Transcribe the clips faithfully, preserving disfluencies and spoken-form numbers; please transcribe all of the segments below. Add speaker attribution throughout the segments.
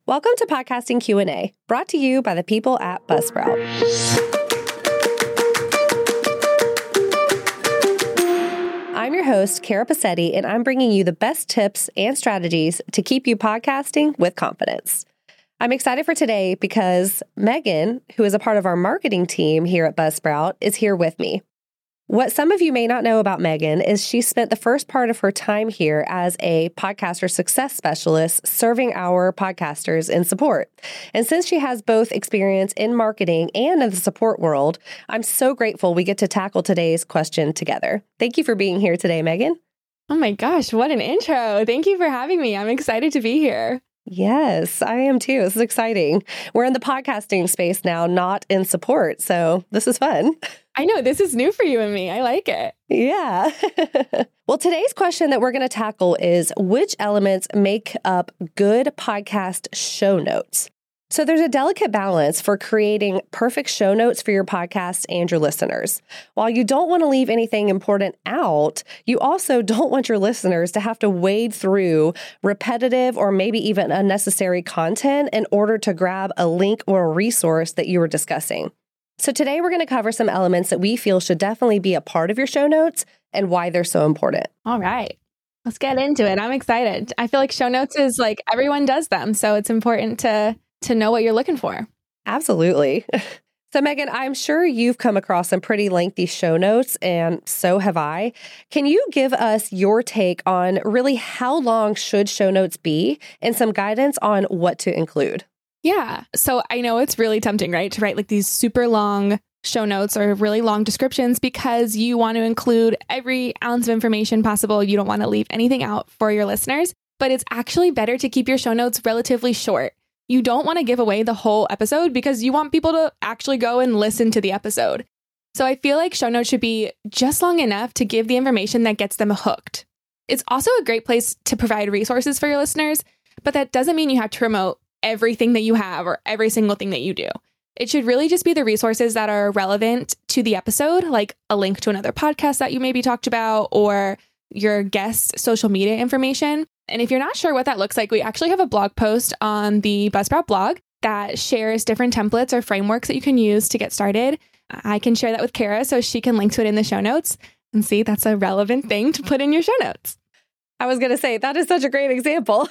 Speaker 1: Welcome to Podcasting Q and A, brought to you by the people at Buzzsprout. I'm your host, Kara Passetti, and I'm bringing you the best tips and strategies to keep you podcasting with confidence. I'm excited for today because Megan, who is a part of our marketing team here at Buzzsprout, is here with me. What some of you may not know about Megan is she spent the first part of her time here as a podcaster success specialist serving our podcasters in support. And since she has both experience in marketing and in the support world, I'm so grateful we get to tackle today's question together. Thank you for being here today, Megan.
Speaker 2: Oh my gosh, what an intro. Thank you for having me. I'm excited to be here.
Speaker 1: Yes, I am too. This is exciting. We're in the podcasting space now, not in support. So this is fun.
Speaker 2: I know this is new for you and me. I like it.
Speaker 1: Yeah. Well, today's question that we're going to tackle is which elements make up good podcast show notes? So there's a delicate balance for creating perfect show notes for your podcast and your listeners. While you don't want to leave anything important out, you also don't want your listeners to have to wade through repetitive or maybe even unnecessary content in order to grab a link or a resource that you were discussing. So today we're going to cover some elements that we feel should definitely be a part of your show notes and why they're so important.
Speaker 2: All right. Let's get into it. I'm excited. I feel like show notes is like everyone does them. So it's important to to know what you're looking for.
Speaker 1: Absolutely. So Megan, I'm sure you've come across some pretty lengthy show notes, and so have I. Can you give us your take on really how long should show notes be and some guidance on what to include?
Speaker 2: Yeah. So I know it's really tempting, right, to write like these super long show notes or really long descriptions because you want to include every ounce of information possible. You don't want to leave anything out for your listeners, but it's actually better to keep your show notes relatively short. You don't want to give away the whole episode because you want people to actually go and listen to the episode. So I feel like show notes should be just long enough to give the information that gets them hooked. It's also a great place to provide resources for your listeners, but that doesn't mean you have to promote everything that you have or every single thing that you do. It should really just be the resources that are relevant to the episode, like a link to another podcast that you maybe talked about or your guest social media information. And if you're not sure what that looks like, we actually have a blog post on the Buzzsprout blog that shares different templates or frameworks that you can use to get started. I can share that with Kara so she can link to it in the show notes. And see, that's a relevant thing to put in your show notes.
Speaker 1: I was going to say, that is such a great example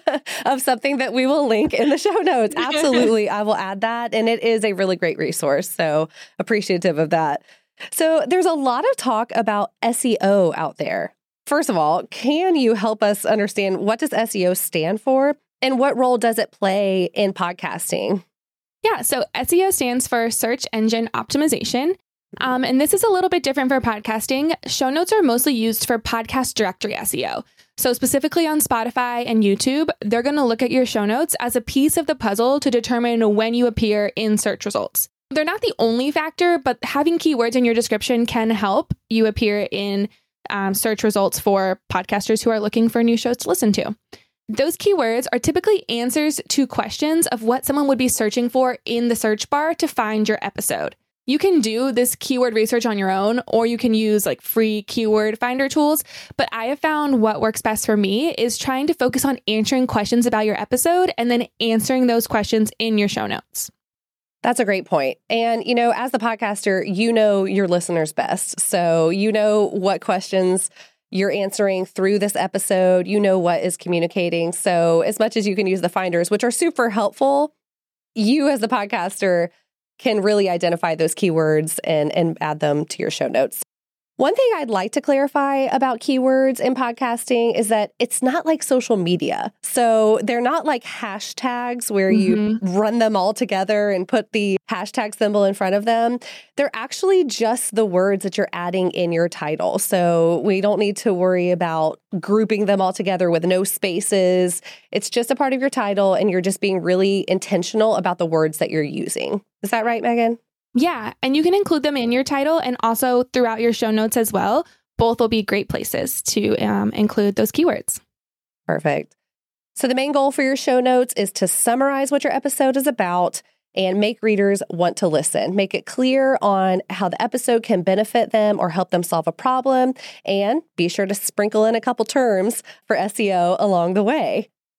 Speaker 1: of something that we will link in the show notes. Absolutely. I will add that. And it is a really great resource. So appreciative of that. So there's a lot of talk about S E O out there. First of all, can you help us understand what does S E O stand for and what role does it play in podcasting?
Speaker 2: Yeah, so S E O stands for Search Engine Optimization. Um, and this is a little bit different for podcasting. Show notes are mostly used for podcast directory S E O. So specifically on Spotify and YouTube, they're going to look at your show notes as a piece of the puzzle to determine when you appear in search results. They're not the only factor, but having keywords in your description can help you appear in Um, search results for podcasters who are looking for new shows to listen to. Those keywords are typically answers to questions of what someone would be searching for in the search bar to find your episode. You can do this keyword research on your own, or you can use like free keyword finder tools. But I have found what works best for me is trying to focus on answering questions about your episode and then answering those questions in your show notes.
Speaker 1: That's a great point. And, you know, as the podcaster, you know your listeners best. So you know what questions you're answering through this episode. You know what is communicating. So as much as you can use the finders, which are super helpful, you as the podcaster can really identify those keywords and, and add them to your show notes. One thing I'd like to clarify about keywords in podcasting is that it's not like social media. So they're not like hashtags where mm-hmm. you run them all together and put the hashtag symbol in front of them. They're actually just the words that you're adding in your title. So we don't need to worry about grouping them all together with no spaces. It's just a part of your title and you're just being really intentional about the words that you're using. Is that right, Megan?
Speaker 2: Yeah, and you can include them in your title and also throughout your show notes as well. Both will be great places to um, include those keywords.
Speaker 1: Perfect. So the main goal for your show notes is to summarize what your episode is about and make readers want to listen. Make it clear on how the episode can benefit them or help them solve a problem. And be sure to sprinkle in a couple terms for S E O along the way.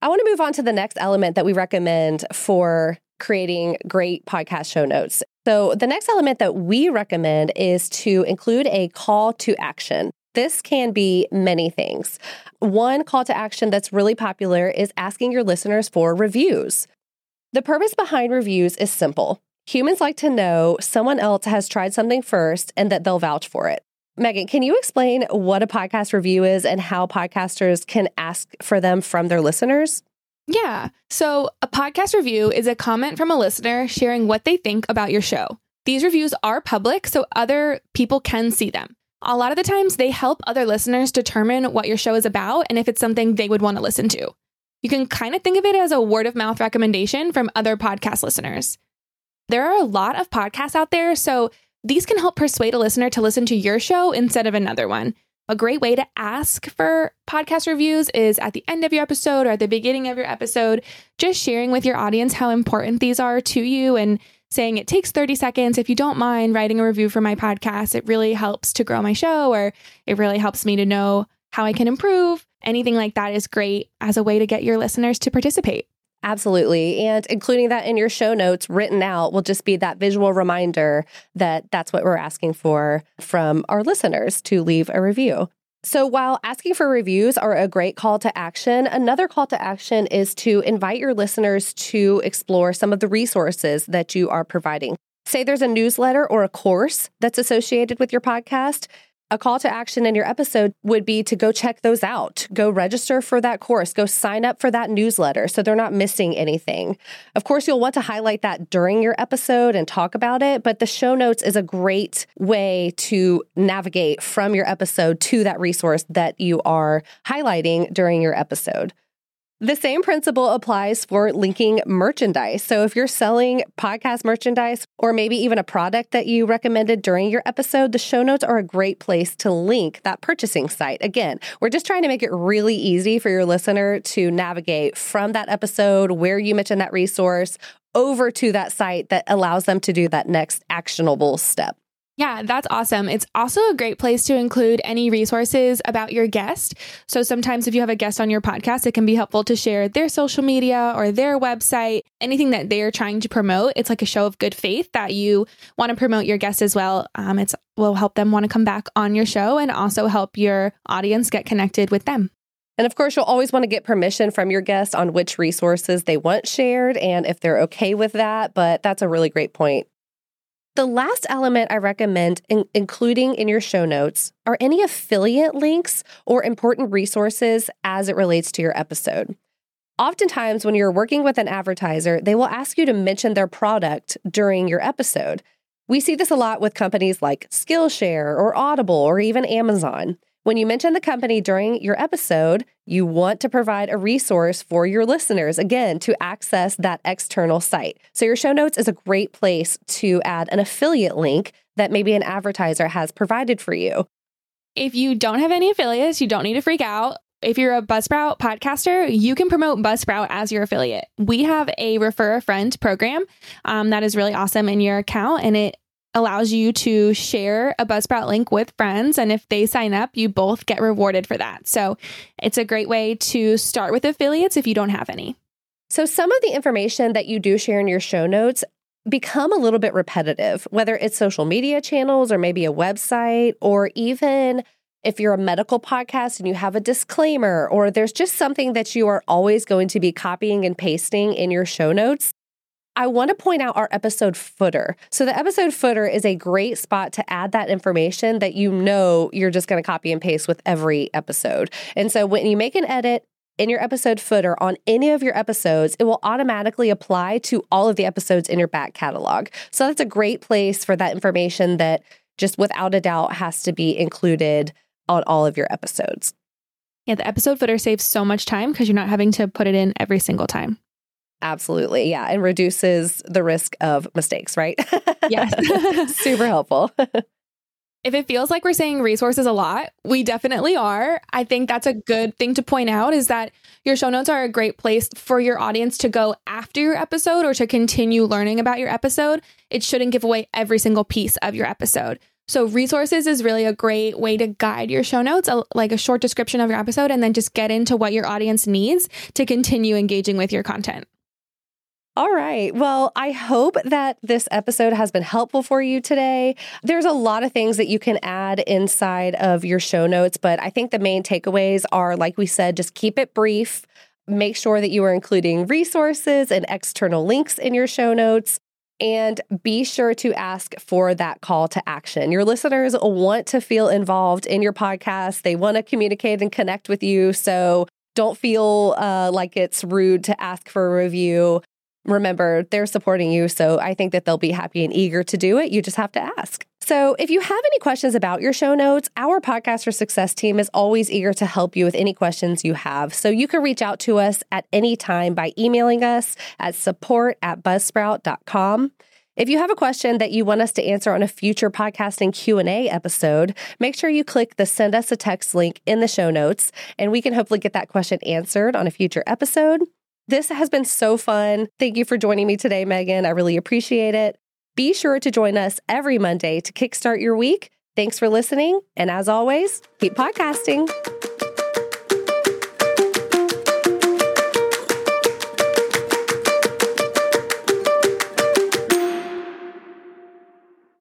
Speaker 1: I want to move on to the next element that we recommend for creating great podcast show notes. So the next element that we recommend is to include a call to action. This can be many things. One call to action that's really popular is asking your listeners for reviews. The purpose behind reviews is simple. Humans like to know someone else has tried something first and that they'll vouch for it. Megan, can you explain what a podcast review is and how podcasters can ask for them from their listeners?
Speaker 2: Yeah. So a podcast review is a comment from a listener sharing what they think about your show. These reviews are public, so other people can see them. A lot of the times they help other listeners determine what your show is about and if it's something they would want to listen to. You can kind of think of it as a word of mouth recommendation from other podcast listeners. There are a lot of podcasts out there, so these can help persuade a listener to listen to your show instead of another one. A great way to ask for podcast reviews is at the end of your episode or at the beginning of your episode, just sharing with your audience how important these are to you and saying it takes thirty seconds. If you don't mind writing a review for my podcast, it really helps to grow my show, or it really helps me to know how I can improve. Anything like that is great as a way to get your listeners to participate.
Speaker 1: Absolutely. And including that in your show notes written out will just be that visual reminder that that's what we're asking for from our listeners, to leave a review. So while asking for reviews are a great call to action, another call to action is to invite your listeners to explore some of the resources that you are providing. Say there's a newsletter or a course that's associated with your podcast. A call to action in your episode would be to go check those out. Go register for that course. Go sign up for that newsletter so they're not missing anything. Of course, you'll want to highlight that during your episode and talk about it, but the show notes is a great way to navigate from your episode to that resource that you are highlighting during your episode. The same principle applies for linking merchandise. So if you're selling podcast merchandise or maybe even a product that you recommended during your episode, the show notes are a great place to link that purchasing site. Again, we're just trying to make it really easy for your listener to navigate from that episode where you mentioned that resource over to that site that allows them to do that next actionable step.
Speaker 2: Yeah, that's awesome. It's also a great place to include any resources about your guest. So sometimes if you have a guest on your podcast, it can be helpful to share their social media or their website, anything that they're trying to promote. It's like a show of good faith that you want to promote your guest as well. Um, it's will help them want to come back on your show and also help your audience get connected with them.
Speaker 1: And of course, you'll always want to get permission from your guest on which resources they want shared and if they're okay with that. But that's a really great point. The last element I recommend in- including in your show notes are any affiliate links or important resources as it relates to your episode. Oftentimes, when you're working with an advertiser, they will ask you to mention their product during your episode. We see this a lot with companies like Skillshare or Audible or even Amazon. When you mention the company during your episode, you want to provide a resource for your listeners, again, to access that external site. So your show notes is a great place to add an affiliate link that maybe an advertiser has provided for you.
Speaker 2: If you don't have any affiliates, you don't need to freak out. If you're a Buzzsprout podcaster, you can promote Buzzsprout as your affiliate. We have a Refer a Friend program um, that is really awesome in your account, and it allows you to share a Buzzsprout link with friends. And if they sign up, you both get rewarded for that. So it's a great way to start with affiliates if you don't have any.
Speaker 1: So some of the information that you do share in your show notes become a little bit repetitive, whether it's social media channels or maybe a website, or even if you're a medical podcast and you have a disclaimer, or there's just something that you are always going to be copying and pasting in your show notes. I want to point out our episode footer. So the episode footer is a great spot to add that information that you know you're just going to copy and paste with every episode. And so when you make an edit in your episode footer on any of your episodes, it will automatically apply to all of the episodes in your back catalog. So that's a great place for that information that just without a doubt has to be included on all of your episodes.
Speaker 2: Yeah, the episode footer saves so much time because you're not having to put it in every single time.
Speaker 1: Absolutely. Yeah. And reduces the risk of mistakes, right?
Speaker 2: Yes.
Speaker 1: Super helpful.
Speaker 2: If it feels like we're saying resources a lot, we definitely are. I think that's a good thing to point out, is that your show notes are a great place for your audience to go after your episode or to continue learning about your episode. It shouldn't give away every single piece of your episode. So resources is really a great way to guide your show notes, a, like a short description of your episode, and then just get into what your audience needs to continue engaging with your content.
Speaker 1: All right. Well, I hope that this episode has been helpful for you today. There's a lot of things that you can add inside of your show notes, but I think the main takeaways are, like we said, just keep it brief. Make sure that you are including resources and external links in your show notes. And be sure to ask for that call to action. Your listeners want to feel involved in your podcast. They want to communicate and connect with you. So don't feel uh, like it's rude to ask for a review. Remember, they're supporting you, so I think that they'll be happy and eager to do it. You just have to ask. So if you have any questions about your show notes, our Podcast for Success team is always eager to help you with any questions you have. So you can reach out to us at any time by emailing us at support at buzzsprout dot com. If you have a question that you want us to answer on a future podcasting Q and A episode, make sure you click the send us a text link in the show notes, and we can hopefully get that question answered on a future episode. This has been so fun. Thank you for joining me today, Megan. I really appreciate it. Be sure to join us every Monday to kickstart your week. Thanks for listening. And as always, keep podcasting.